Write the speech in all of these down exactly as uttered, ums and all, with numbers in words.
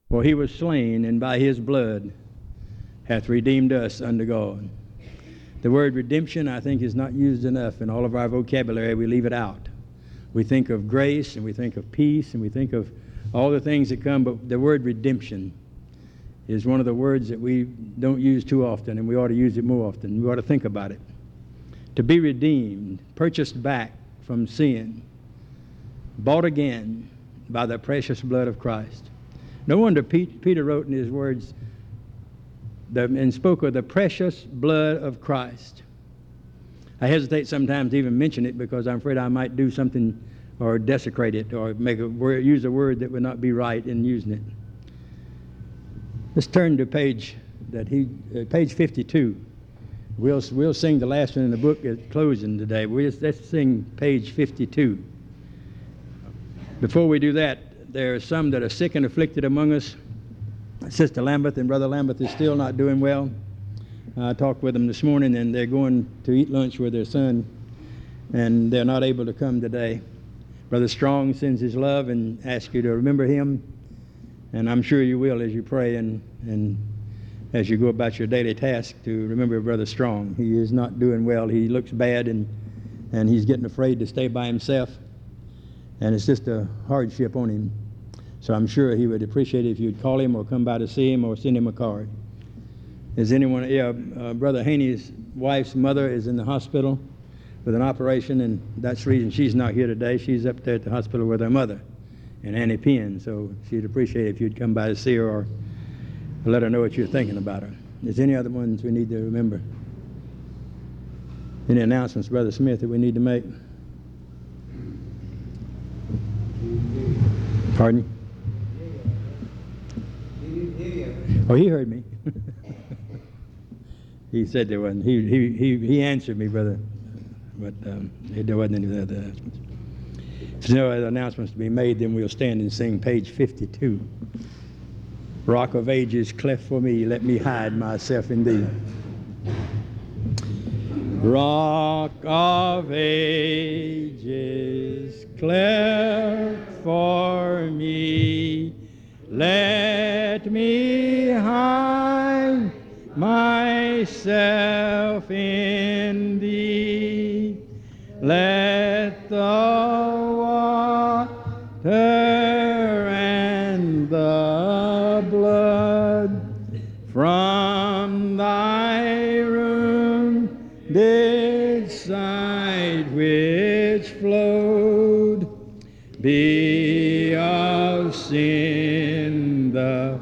For he was slain, and by his blood hath redeemed us unto God. The word redemption, I think, is not used enough in all of our vocabulary. We leave it out. We think of grace, and we think of peace, and we think of all the things that come, but the word redemption is one of the words that we don't use too often, and we ought to use it more often. We ought to think about it. To be redeemed, purchased back from sin, bought again by the precious blood of Christ. No wonder Pete, Peter wrote in his words the, and spoke of the precious blood of Christ. I hesitate sometimes to even mention it because I'm afraid I might do something or desecrate it or make a word, use a word that would not be right in using it. Let's turn to page that he uh, page fifty-two. We'll we'll sing the last one in the book at closing today. We'll just, let's sing page fifty-two. Before we do that, there are some that are sick and afflicted among us. Sister Lambeth and Brother Lambeth is still not doing well. I talked with them this morning, and they're going to eat lunch with their son, and they're not able to come today. Brother Strong sends his love and asks you to remember him, and I'm sure you will as you pray and, and as you go about your daily task to remember Brother Strong. He is not doing well. He looks bad, and, and he's getting afraid to stay by himself, and it's just a hardship on him. So I'm sure he would appreciate it if you'd call him or come by to see him or send him a card. Is anyone, yeah, uh, Brother Haney's wife's mother is in the hospital with an operation, and that's the reason she's not here today. She's up there at the hospital with her mother and Annie Penn, so she'd appreciate it if you'd come by to see her or let her know what you're thinking about her. Is there any other ones we need to remember? Any announcements, Brother Smith, that we need to make? Pardon? Oh, he heard me. He said there wasn't. He, he, he, he answered me, brother, but um, there wasn't any other announcements. If there's no other announcements to be made, then we'll stand and sing page fifty-two. Rock of ages, cleft for me, let me hide myself in thee. Rock of ages, cleft for me, let me hide myself in thee. Let the water and the blood from thy wounded side which flowed be of sin the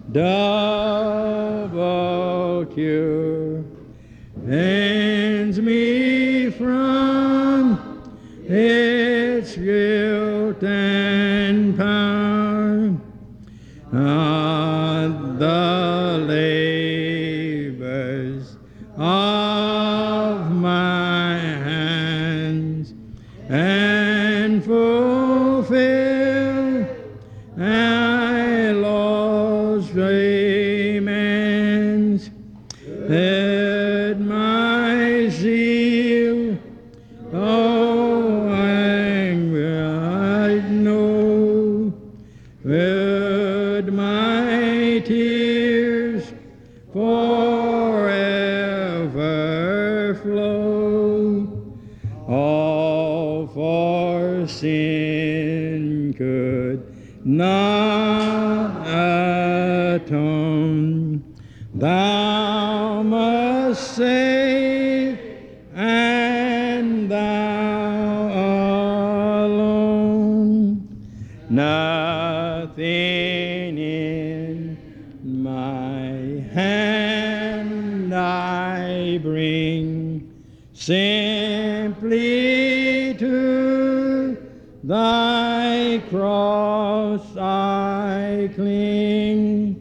double cure, cleanse me from its guilt and power, on the labors of my hands, and fulfill thy law's demands. Let my zeal, oh, anger I know, let my tears forever flow, all for sin could not atone. Thou must save, and thou alone. Nothing in my hand I bring, simply to thy cross I cling.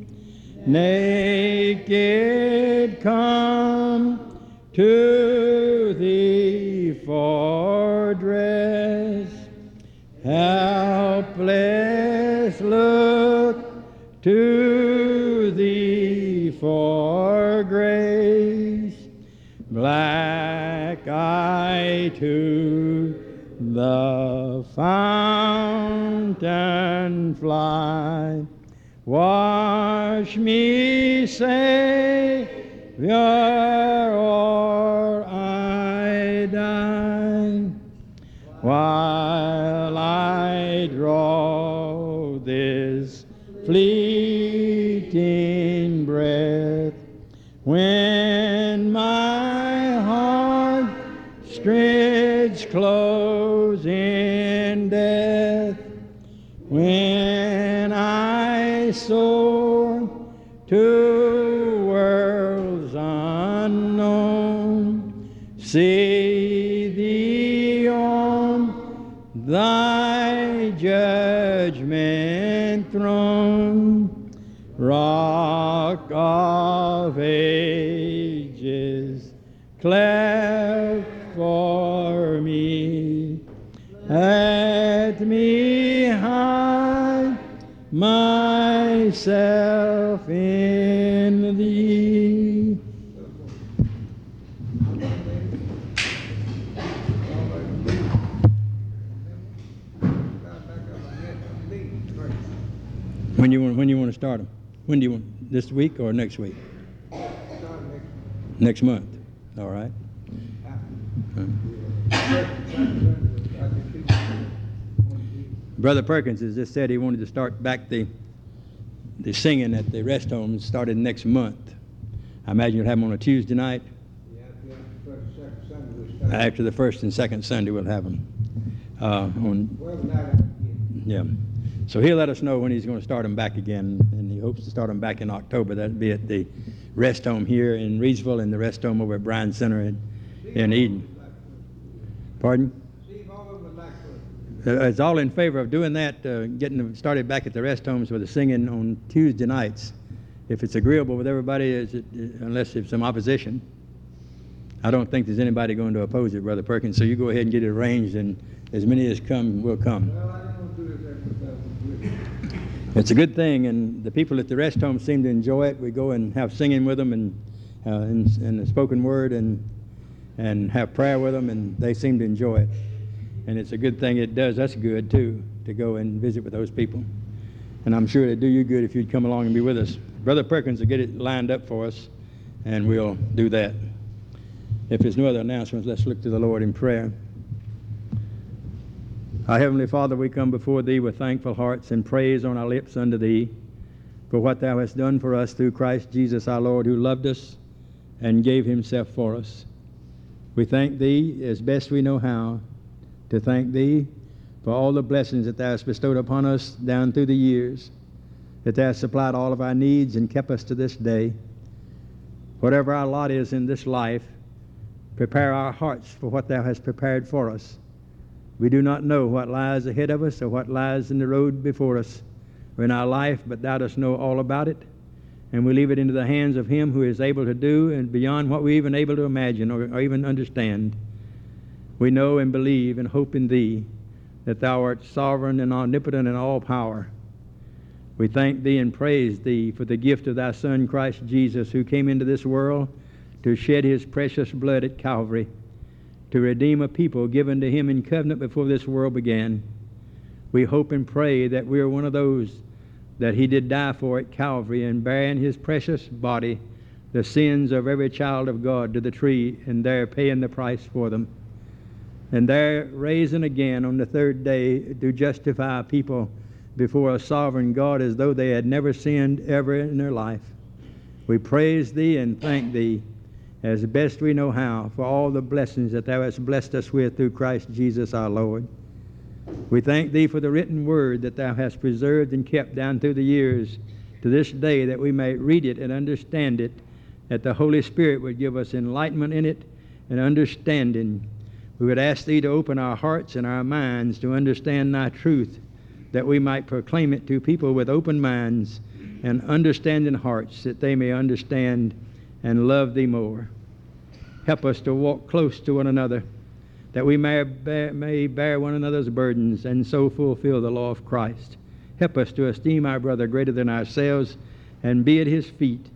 Naked come to thee for dress, helpless look to thee for grace, black eye to the fountain fly, Wash me, Savior, or I die. While I draw this fleeting breath, when my heart strides close in death, when I soar to worlds unknown, see thee on thy judgment throne, Rock of ages, cleft for me, let me hide myself in thee. When you want, when you want to start them? When do you want? This week or next week? Next month. All right. Brother Perkins has just said he wanted to start back the the singing at the rest homes started next month. I imagine you'll have them on a Tuesday night. After the first and second Sunday, we'll have them. Uh, on, yeah. So he'll let us know when he's going to start them back again, and he hopes to start them back in October. That'll be at the rest home here in Reedsville and the rest home over at Bryan Center in, in Eden. Pardon? Uh, it's all in favor of doing that, uh, getting them started back at the rest homes with the singing on Tuesday nights. If it's agreeable with everybody, is it, unless there's some opposition. I don't think there's anybody going to oppose it, Brother Perkins, so you go ahead and get it arranged, and as many as come will come. It's a good thing, and the people at the rest home seem to enjoy it. We go and have singing with them, and uh, and, and the spoken word, and and have prayer with them, and they seem to enjoy it. And it's a good thing. It does us good too to go and visit with those people. And I'm sure it'd do you good if you'd come along and be with us. Brother Perkins will get it lined up for us, and we'll do that. If there's no other announcements, let's look to the Lord in prayer. Our Heavenly Father, we come before Thee with thankful hearts and praise on our lips unto Thee for what Thou hast done for us through Christ Jesus our Lord, who loved us and gave Himself for us. We thank Thee as best we know how to thank Thee for all the blessings that Thou hast bestowed upon us down through the years, that Thou hast supplied all of our needs and kept us to this day. Whatever our lot is in this life, prepare our hearts for what Thou hast prepared for us. We do not know what lies ahead of us or what lies in the road before us or in our life, but Thou dost know all about it. And we leave it into the hands of Him who is able to do and beyond what we're even able to imagine or, or even understand. We know and believe and hope in Thee that Thou art sovereign and omnipotent in all power. We thank Thee and praise Thee for the gift of Thy Son, Christ Jesus, who came into this world to shed His precious blood at Calvary, to redeem a people given to Him in covenant before this world began. We hope and pray that we are one of those that He did die for at Calvary, and bearing His precious body the sins of every child of God to the tree, and there paying the price for them, and there raising again on the third day to justify people before a sovereign God as though they had never sinned ever in their life. We praise Thee and thank Thee as best we know how for all the blessings that Thou hast blessed us with through Christ Jesus our Lord. We thank Thee for the written word that Thou hast preserved and kept down through the years to this day, that we may read it and understand it, that the Holy Spirit would give us enlightenment in it and understanding. We would ask Thee to open our hearts and our minds to understand Thy truth, that we might proclaim it to people with open minds and understanding hearts, that they may understand and love Thee more. Help us to walk close to one another, that we may bear, may bear one another's burdens and so fulfill the law of Christ. Help us to esteem our brother greater than ourselves and be at his feet,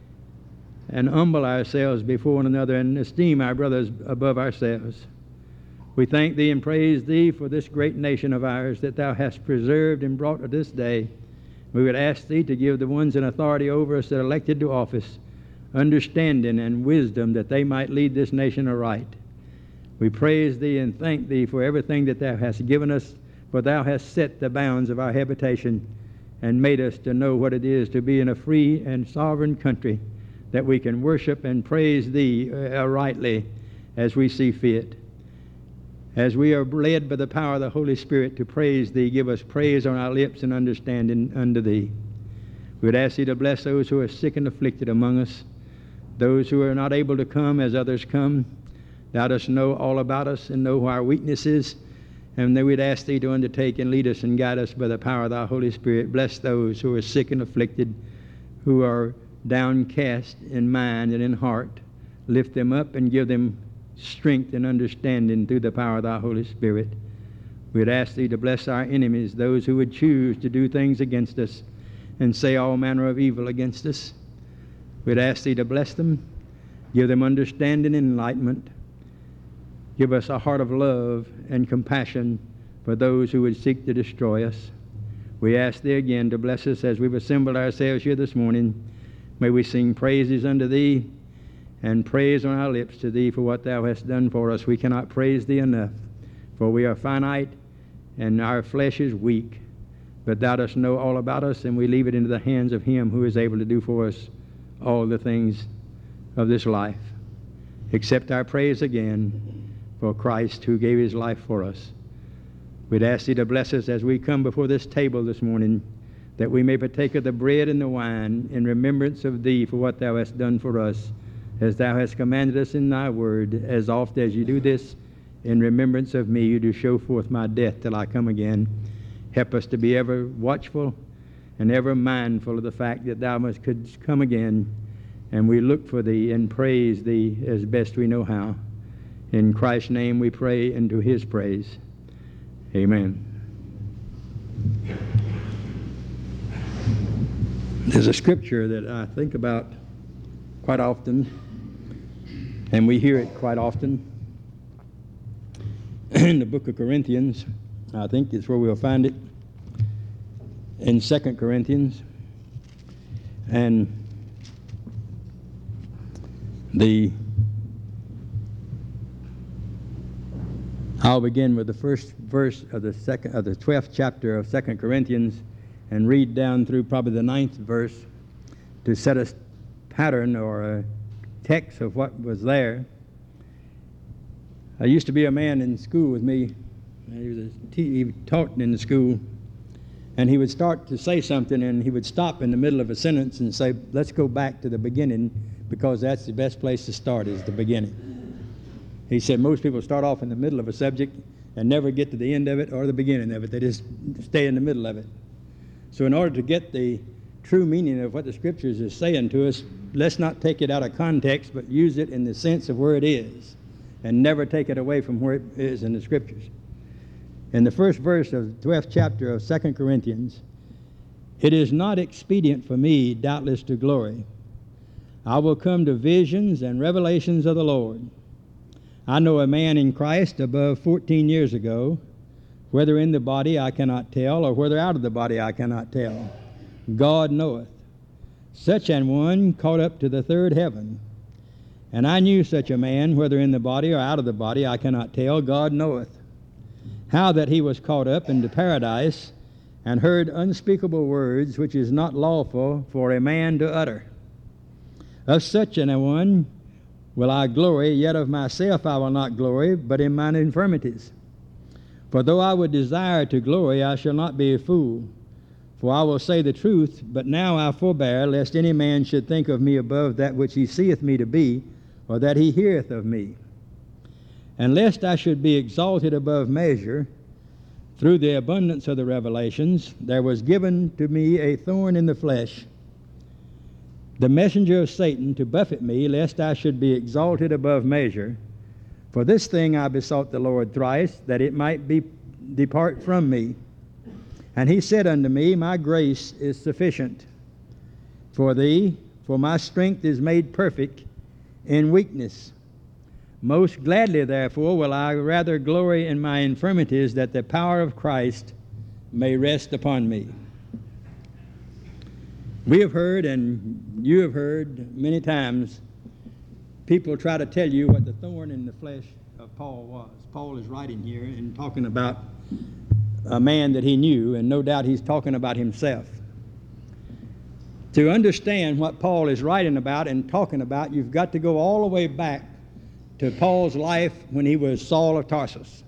and humble ourselves before one another and esteem our brothers above ourselves. We thank Thee and praise Thee for this great nation of ours that Thou hast preserved and brought to this day, We would ask Thee to give the ones in authority over us that are elected to office understanding and wisdom that they might lead this nation aright. We praise Thee and thank Thee for everything that Thou hast given us, for Thou hast set the bounds of our habitation and made us to know what it is to be in a free and sovereign country, that we can worship and praise Thee uh, rightly as we see fit. As we are led by the power of the Holy Spirit to praise Thee, give us praise on our lips and understanding unto Thee. We would ask Thee to bless those who are sick and afflicted among us, those who are not able to come as others come. Thou dost know all about us and know our weaknesses, and then we'd ask Thee to undertake and lead us and guide us by the power of Thy Holy Spirit. Bless those who are sick and afflicted, who are downcast in mind and in heart. Lift them up and give them strength and understanding through the power of Thy Holy Spirit. We'd ask Thee to bless our enemies, those who would choose to do things against us and say all manner of evil against us. We'd ask Thee to bless them, give them understanding and enlightenment. Give us a heart of love and compassion for those who would seek to destroy us. We ask Thee again to bless us as we've assembled ourselves here this morning. May we sing praises unto Thee and praise on our lips to Thee for what Thou hast done for us. We cannot praise Thee enough, for we are finite and our flesh is weak. But Thou dost know all about us, and we leave it into the hands of Him who is able to do for us all the things of this life. Accept our praise again for Christ who gave His life for us. We'd ask Thee to bless us as we come before this table this morning, that we may partake of the bread and the wine in remembrance of Thee for what Thou hast done for us, as Thou hast commanded us in Thy word. As oft as you do this in remembrance of me, you do show forth my death till I come again. Help us to be ever watchful and ever mindful of the fact that Thou must could come again, and we look for Thee and praise Thee as best we know how. In Christ's name we pray, and to His praise. Amen. There's a scripture that I think about quite often, and we hear it quite often. In the book of Corinthians, I think it's where we'll find it, in Second Corinthians. And the I'll begin with the first verse of the second of the twelfth chapter of Second Corinthians and read down through probably the ninth verse to set a pattern or a text of what was there. I used to be a man in school with me. He was a te- he taught in the school, and he would start to say something, and he would stop in the middle of a sentence and say, "Let's go back to the beginning, because that's the best place to start, is the beginning." He said most people start off in the middle of a subject and never get to the end of it or the beginning of it. They just stay in the middle of it. So in order to get the true meaning of what the Scriptures is saying to us, let's not take it out of context, but use it in the sense of where it is, and never take it away from where it is in the Scriptures. In the first verse of the twelfth chapter of Second Corinthians, "It is not expedient for me, doubtless, to glory. I will come to visions and revelations of the Lord. I know a man in Christ above fourteen years ago, whether in the body I cannot tell, or whether out of the body I cannot tell. God knoweth. Such an one caught up to the third heaven. And I knew such a man, whether in the body or out of the body I cannot tell, God knoweth. How that he was caught up into paradise, and heard unspeakable words, which is not lawful for a man to utter. Of such an one will I glory, yet of myself I will not glory, but in mine infirmities. For though I would desire to glory, I shall not be a fool. For I will say the truth, but now I forbear, lest any man should think of me above that which he seeth me to be, or that he heareth of me. And lest I should be exalted above measure, through the abundance of the revelations, there was given to me a thorn in the flesh, the messenger of Satan, to buffet me, lest I should be exalted above measure. For this thing I besought the Lord thrice, that it might be depart from me. And he said unto me, My grace is sufficient for thee, for my strength is made perfect in weakness. Most gladly, therefore, will I rather glory in my infirmities, that the power of Christ may rest upon me." We have heard, and you have heard many times, people try to tell you what the thorn in the flesh of Paul was. Paul is writing here and talking about a man that he knew, and no doubt he's talking about himself. To understand what Paul is writing about and talking about, you've got to go all the way back to Paul's life when he was Saul of Tarsus.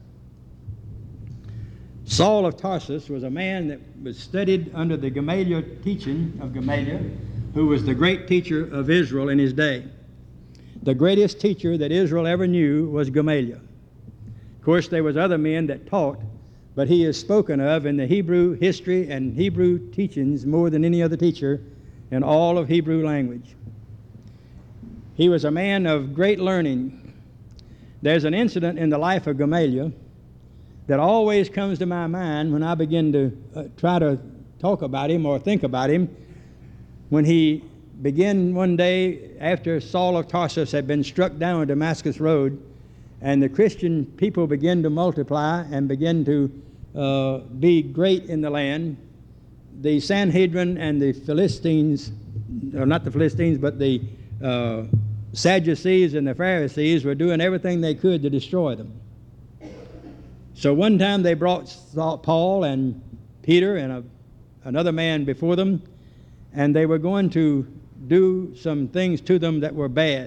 Saul of Tarsus was a man that was studied under the Gamaliel teaching of Gamaliel, who was the great teacher of Israel in his day. The greatest teacher that Israel ever knew was Gamaliel. Of course, there was other men that taught, but he is spoken of in the Hebrew history and Hebrew teachings more than any other teacher in all of Hebrew language. He was a man of great learning. There's an incident in the life of Gamaliel that always comes to my mind when I begin to uh, try to talk about him or think about him. When he began one day after Saul of Tarsus had been struck down on Damascus Road, and the Christian people began to multiply and begin to uh, be great in the land, the Sanhedrin and the Philistines, or not the Philistines, but the uh, Sadducees and the Pharisees were doing everything they could to destroy them. So one time they brought Paul and Peter and a, another man before them, and they were going to do some things to them that were bad.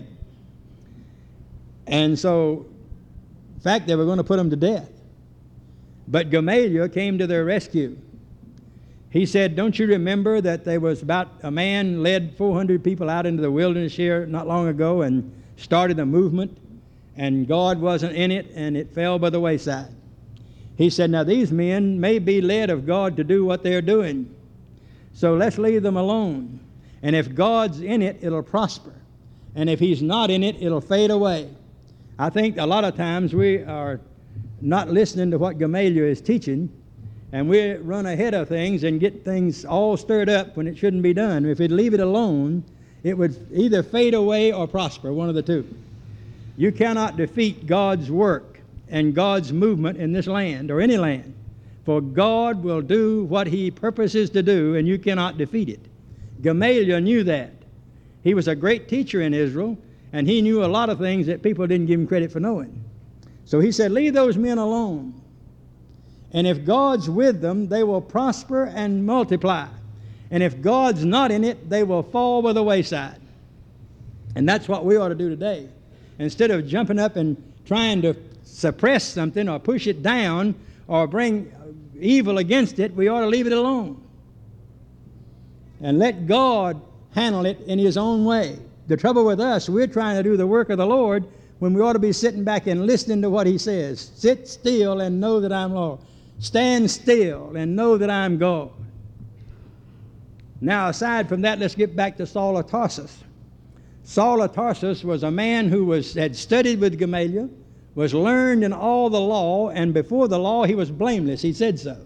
And so, in fact, they were going to put them to death. But Gamaliel came to their rescue. He said, don't you remember that there was about a man led four hundred people out into the wilderness here not long ago and started a movement, and God wasn't in it, and it fell by the wayside. He said, now these men may be led of God to do what they're doing, so let's leave them alone. And if God's in it, it'll prosper. And if he's not in it, it'll fade away. I think a lot of times we are not listening to what Gamaliel is teaching, and we run ahead of things and get things all stirred up when it shouldn't be done. If we'd leave it alone, it would either fade away or prosper, one of the two. You cannot defeat God's work and God's movement in this land or any land, for God will do what he purposes to do, and you cannot defeat it. Gamaliel knew that. He was a great teacher in Israel, and he knew a lot of things that people didn't give him credit for knowing. So he said, leave those men alone. And if God's with them, they will prosper and multiply. And if God's not in it, they will fall by the wayside. And that's what we ought to do today. Instead of jumping up and trying to suppress something or push it down or bring evil against it, we ought to leave it alone and let God handle it in his own way. The trouble with us, we're trying to do the work of the Lord when we ought to be sitting back and listening to what he says. Sit still and know that I'm Lord. Stand still and know that I'm God. Now, aside from that, let's get back to Saul of Tarsus. Saul of Tarsus was a man who was had studied with Gamaliel, was learned in all the law, and before the law he was blameless. He said so.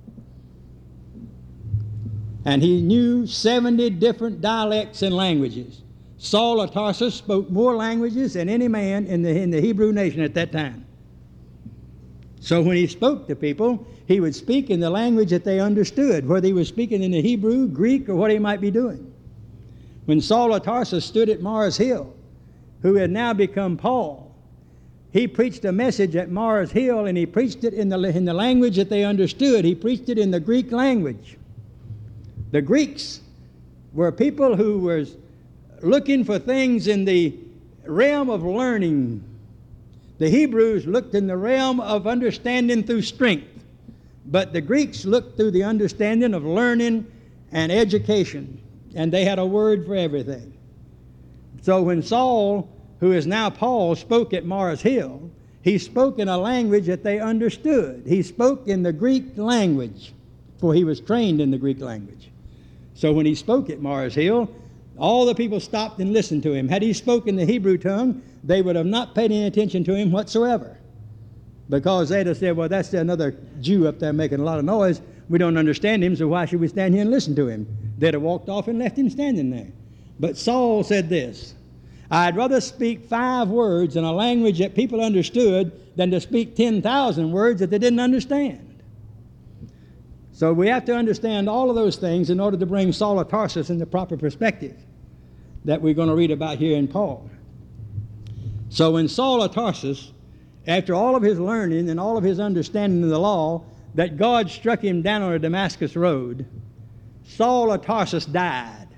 And he knew seventy different dialects and languages. Saul of Tarsus spoke more languages than any man in the, in the Hebrew nation at that time. So when he spoke to people, he would speak in the language that they understood, whether he was speaking in the Hebrew, Greek, or what he might be doing. When Saul of Tarsus stood at Mars Hill, who had now become Paul, he preached a message at Mars Hill, and he preached it in the, in the language that they understood. He preached it in the Greek language. The Greeks were people who were looking for things in the realm of learning. The Hebrews looked in the realm of understanding through strength, but the Greeks looked through the understanding of learning and education, and they had a word for everything. So when Saul, who is now Paul, spoke at Mars Hill, he spoke in a language that they understood. He spoke in the Greek language, for he was trained in the Greek language. So when he spoke at Mars Hill, all the people stopped and listened to him. Had he spoken the Hebrew tongue, they would have not paid any attention to him whatsoever, because they'd have said, well, that's another Jew up there making a lot of noise. We don't understand him, so why should we stand here and listen to him? They'd have walked off and left him standing there. But Saul said this, I'd rather speak five words in a language that people understood than to speak ten thousand words that they didn't understand. So we have to understand all of those things in order to bring Saul of Tarsus in the proper perspective that we're going to read about here in Paul. So when Saul of Tarsus, after all of his learning and all of his understanding of the law, that God struck him down on a Damascus road, Saul of Tarsus died.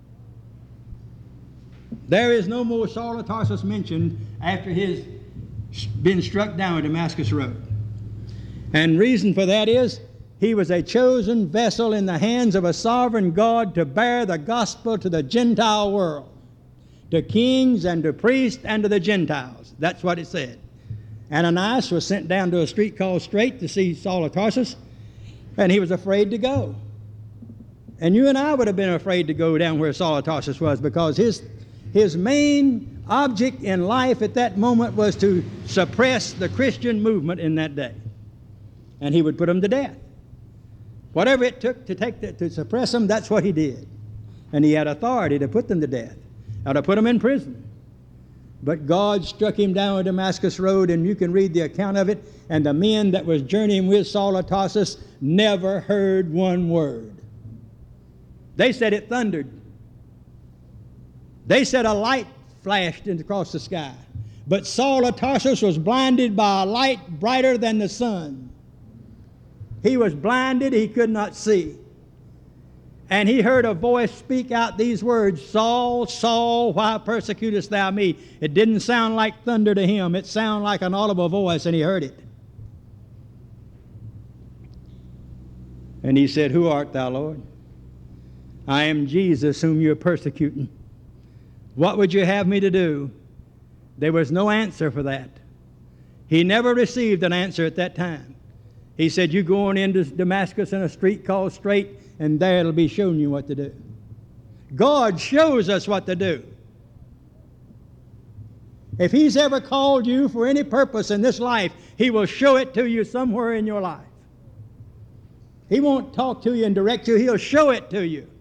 There is no more Saul of Tarsus mentioned after his been struck down on Damascus road. And reason for that is he was a chosen vessel in the hands of a sovereign God to bear the gospel to the Gentile world, to kings and to priests and to the Gentiles. That's what it said. Ananias was sent down to a street called Straight to see Saul of Tarsus, and he was afraid to go. And you and I would have been afraid to go down where Saul of Tarsus was, because his, his main object in life at that moment was to suppress the Christian movement in that day. And he would put them to death. Whatever it took to, take the, to suppress them, that's what he did. And he had authority to put them to death, or to put them in prison. But God struck him down on Damascus road, and you can read the account of it, and the men that was journeying with Saul of Tarsus never heard one word. They said it thundered. They said a light flashed across the sky. But Saul of Tarsus was blinded by a light brighter than the sun. He was blinded, he could not see. And he heard a voice speak out these words, Saul, Saul, why persecutest thou me? It didn't sound like thunder to him. It sounded like an audible voice, and he heard it. And he said, Who art thou, Lord? I am Jesus whom you are persecuting. What would you have me to do? There was no answer for that. He never received an answer at that time. He said, you go on into Damascus in a street called Straight, and there it'll be shown you what to do. God shows us what to do. If he's ever called you for any purpose in this life, he will show it to you somewhere in your life. He won't talk to you and direct you. He'll show it to you.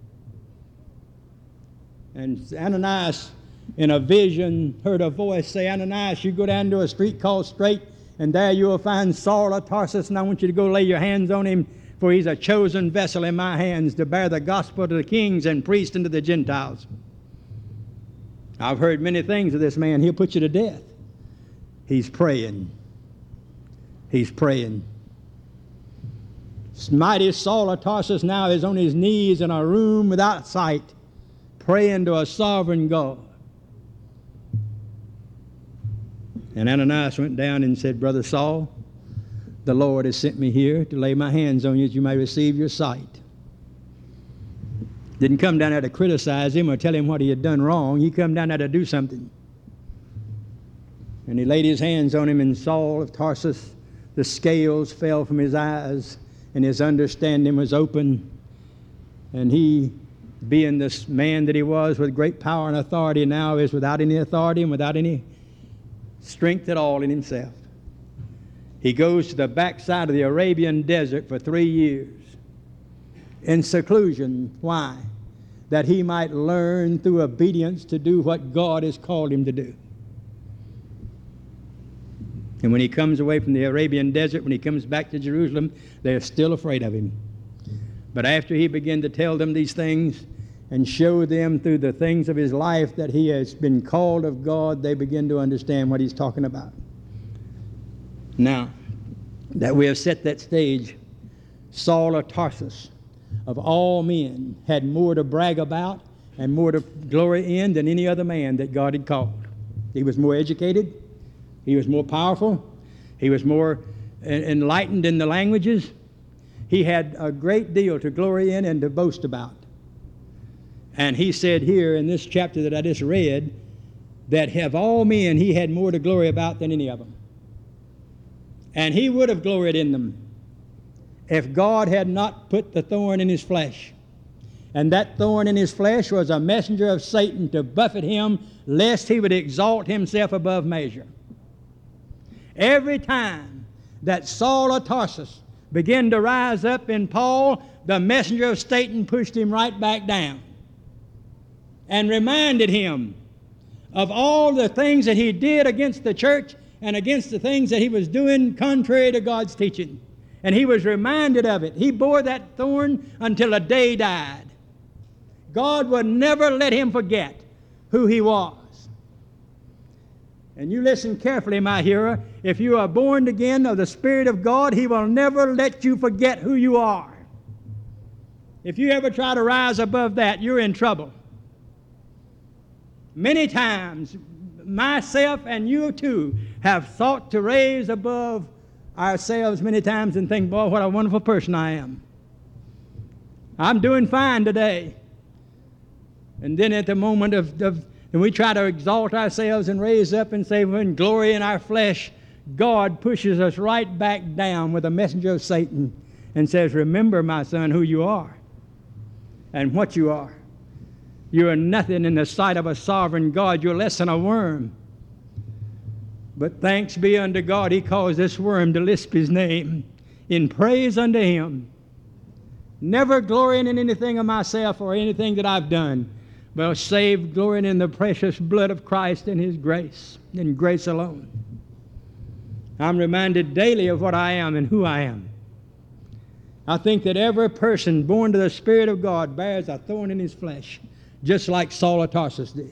And Ananias, in a vision, heard a voice say, Ananias, you go down to a street called Straight, and there you will find Saul of Tarsus, and I want you to go lay your hands on him, for he's a chosen vessel in my hands to bear the gospel to the kings and priests and to the Gentiles. I've heard many things of this man. He'll put you to death. He's praying. He's praying. Mighty Saul of Tarsus now is on his knees in a room without sight, praying to a sovereign God. And Ananias went down and said, Brother Saul, the Lord has sent me here to lay my hands on you that you may receive your sight. Didn't come down there to criticize him or tell him what he had done wrong. He come down there to do something. And he laid his hands on him, and Saul of Tarsus, the scales fell from his eyes, and his understanding was open. And he, being this man that he was with great power and authority, now is without any authority and without any strength at all in himself. He goes to the backside of the Arabian desert for three years in seclusion. Why? That he might learn through obedience to do what God has called him to do. And when he comes away from the Arabian desert, when he comes back to Jerusalem, they're still afraid of him. But after he began to tell them these things and show them through the things of his life that he has been called of God, they begin to understand what he's talking about. Now, that we have set that stage, Saul of Tarsus, of all men, had more to brag about and more to glory in than any other man that God had called. He was more educated. He was more powerful. He was more enlightened in the languages. He had a great deal to glory in and to boast about. And he said here in this chapter that I just read, that of all men he had more to glory about than any of them. And he would have gloried in them if God had not put the thorn in his flesh. And that thorn in his flesh was a messenger of Satan to buffet him, lest he would exalt himself above measure. Every time that Saul of Tarsus began to rise up in Paul, the messenger of Satan pushed him right back down and reminded him of all the things that he did against the church and against the things that he was doing contrary to God's teaching. And he was reminded of it. He bore that thorn until the day died. God would never let him forget who he was. And you listen carefully, my hearer. If you are born again of the Spirit of God, he will never let you forget who you are. If you ever try to rise above that, you're in trouble. Many times, myself and you too have thought to raise above ourselves many times and think, boy, what a wonderful person I am. I'm doing fine today. And then at the moment of, of and we try to exalt ourselves and raise up and say we're in glory in our flesh, God pushes us right back down with a messenger of Satan and says, remember, my son, who you are and what you are. You are nothing in the sight of a sovereign God. You're less than a worm. But thanks be unto God, he caused this worm to lisp his name in praise unto him. Never glorying in anything of myself or anything that I've done, but saved, glorying in the precious blood of Christ and his grace, and grace alone. I'm reminded daily of what I am and who I am. I think that every person born to the Spirit of God bears a thorn in his flesh, just like Saul of Tarsus did.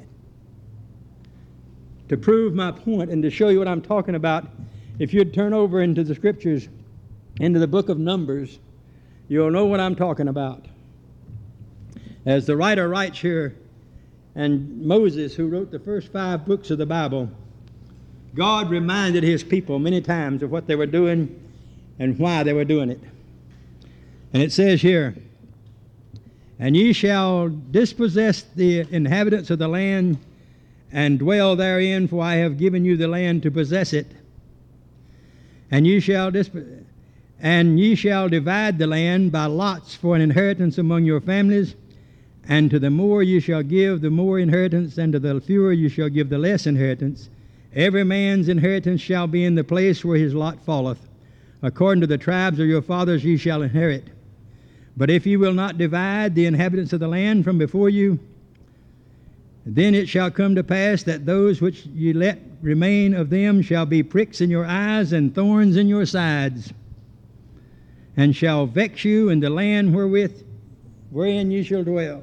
To prove my point and to show you what I'm talking about, if you'd turn over into the Scriptures, into the book of Numbers, you'll know what I'm talking about. As the writer writes here, and Moses, who wrote the first five books of the Bible, God reminded his people many times of what they were doing and why they were doing it. And it says here, and ye shall dispossess the inhabitants of the land and dwell therein, for I have given you the land to possess it. And ye shall disp- and ye shall divide the land by lots for an inheritance among your families. And to the more you shall give the more inheritance, and to the fewer you shall give the less inheritance. Every man's inheritance shall be in the place where his lot falleth. According to the tribes of your fathers ye shall inherit. But if ye will not divide the inhabitants of the land from before you, then it shall come to pass that those which ye let remain of them shall be pricks in your eyes and thorns in your sides, and shall vex you in the land wherewith wherein ye shall dwell.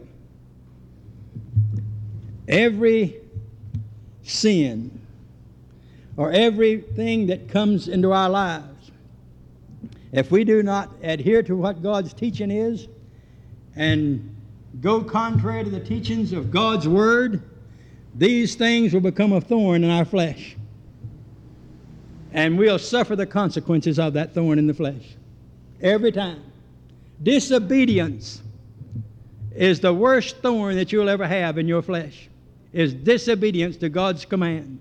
Every sin or everything that comes into our lives, if we do not adhere to what God's teaching is and go contrary to the teachings of God's Word, these things will become a thorn in our flesh. And we'll suffer the consequences of that thorn in the flesh. Every time. Disobedience is the worst thorn that you'll ever have in your flesh, is disobedience to God's command.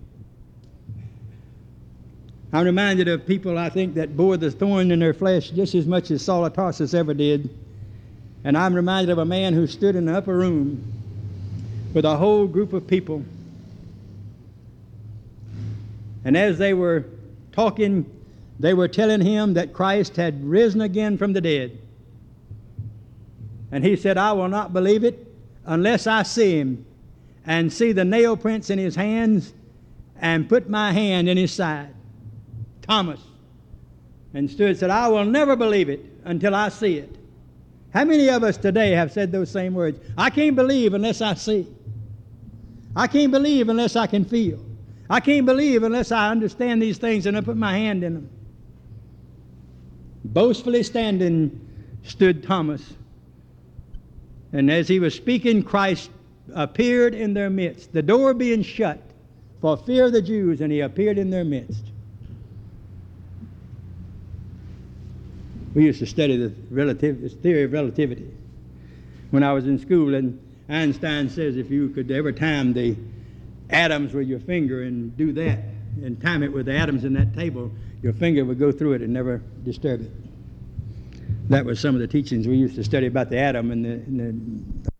I'm reminded of people, I think, that bore the thorn in their flesh just as much as Saul of Tarsus ever did. And I'm reminded of a man who stood in the upper room with a whole group of people. And as they were talking, they were telling him that Christ had risen again from the dead. And he said, I will not believe it unless I see him and see the nail prints in his hands and put my hand in his side. Thomas. And stood and said, I will never believe it until I see it. How many of us today have said those same words? I can't believe unless I see. I can't believe unless I can feel. I can't believe unless I understand these things and I put my hand in them. Boastfully standing stood Thomas. And as he was speaking, Christ appeared in their midst, the door being shut for fear of the Jews, and he appeared in their midst. We used to study the relativ- this theory of relativity when I was in school, and Einstein says if you could ever time the atoms with your finger and do that, and time it with the atoms in that table, your finger would go through it and never disturb it. That was some of the teachings we used to study about the atom and the, and the